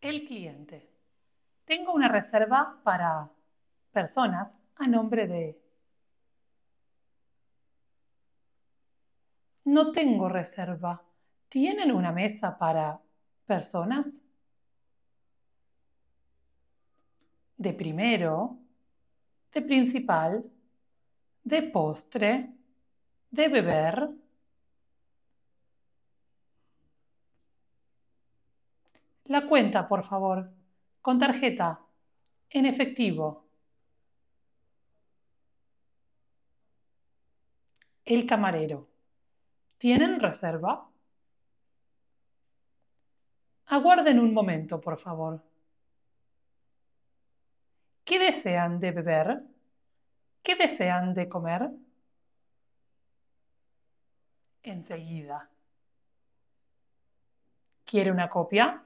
El cliente. Tengo una reserva para personas a nombre de... No tengo reserva. ¿Tienen una mesa para personas? De primero, de principal, de postre, de beber. La cuenta, por favor. Con tarjeta. En efectivo. El camarero. ¿Tienen reserva? Aguarden un momento, por favor. ¿Qué desean de beber? ¿Qué desean de comer? Enseguida. ¿Quiere una copia?